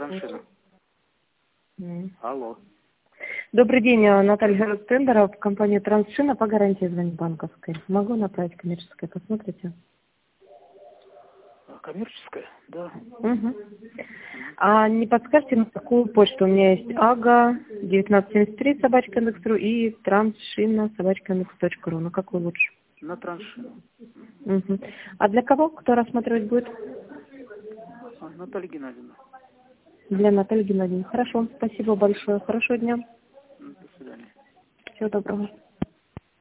Траншина. Алло. Добрый день, Наталья Тендеров, компания Траншина, по гарантии звонит банковской. Могу направить коммерческое, посмотрите? Коммерческая, да. Угу. А не подскажете, на какую почту? У меня есть ага 1973 @индекс.ру и траншина @индекс.ру. На какую лучше? На Траншину. Угу. А для кого? Кто рассматривать будет? Наталья Геннадьевна. Для Натальи Геннадьевны. Хорошо, спасибо большое. Хорошего дня. До свидания. Всего доброго.